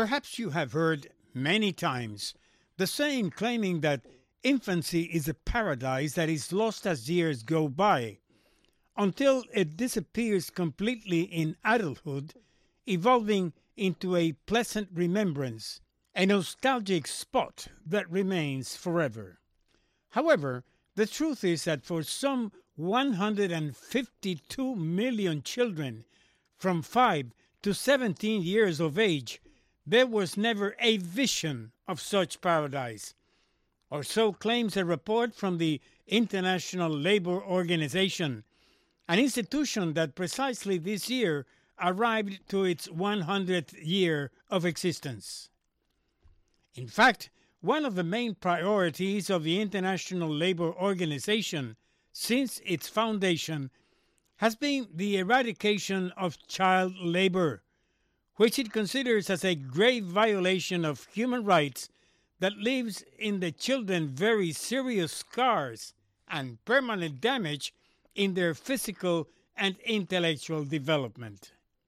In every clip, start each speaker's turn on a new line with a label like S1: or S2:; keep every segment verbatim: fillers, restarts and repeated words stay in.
S1: Perhaps you have heard many times the saying claiming that infancy is a paradise that is lost as years go by, until it disappears completely in adulthood, evolving into a pleasant remembrance, a nostalgic spot that remains forever. However, the truth is that for some one hundred fifty-two million children from five to seventeen years of age, there was never a vision of such paradise, or so claims a report from the International Labour Organization, an institution that precisely this year arrived to its one hundredth year of existence. In fact, one of the main priorities of the International Labour Organization since its foundation has been the eradication of child labor, which it considers as a grave violation of human rights that leaves in the children very serious scars and permanent damage in their physical and intellectual development.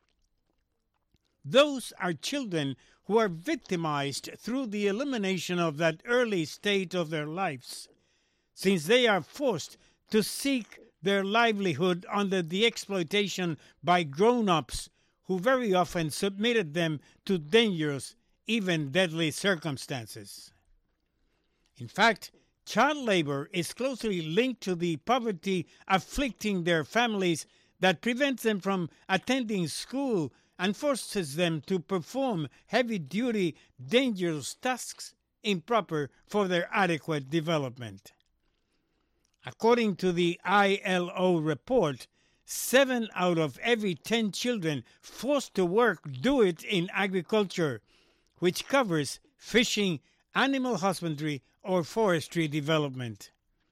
S1: Those are children who are victimized through the elimination of that early state of their lives, since they are forced to seek their livelihood under the exploitation by grown-ups who very often submitted them to dangerous, even deadly circumstances. In fact, child labor is closely linked to the poverty afflicting their families that prevents them from attending school and forces them to perform heavy-duty, dangerous tasks improper for their adequate development. According to the I L O report, seven out of every ten children forced to work do it in agriculture, which covers fishing, animal husbandry, or forestry development.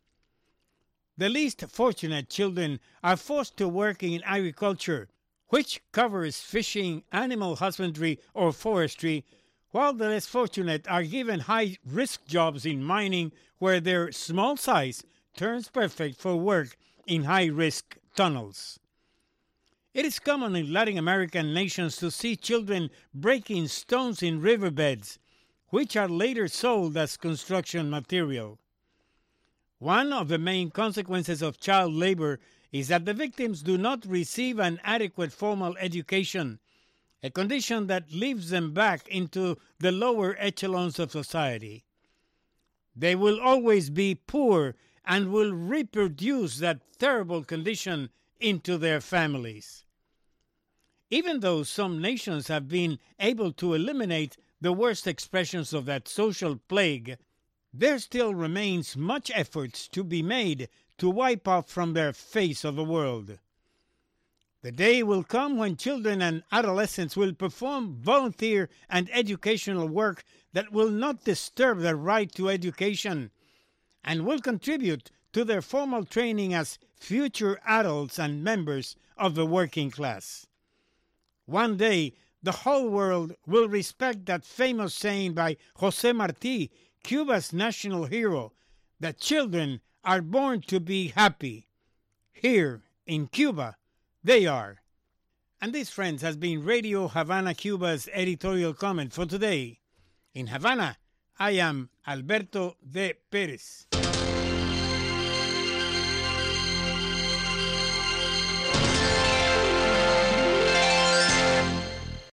S1: The least fortunate children are forced to work in agriculture, which covers fishing, animal husbandry, or forestry, while the less fortunate are given high-risk jobs in mining, where their small size turns perfect for work in high-risk tunnels. It is common in Latin American nations to see children breaking stones in riverbeds, which are later sold as construction material. One of the main consequences of child labor is that the victims do not receive an adequate formal education, a condition that leaves them back into the lower echelons of society. They will always be poor and will reproduce that terrible condition into their families. Even though some nations have been able to eliminate the worst expressions of that social plague, there still remains much efforts to be made to wipe off from their face of the world. The day will come when children and adolescents will perform volunteer and educational work that will not disturb their right to education and will contribute to their formal training as future adults and members of the working class. One day, the whole world will respect that famous saying by José Martí, Cuba's national hero, that children are born to be happy. Here in Cuba, they are. And this, friends, has been Radio Havana, Cuba's editorial comment for today. In Havana, I am Alberto de Pérez.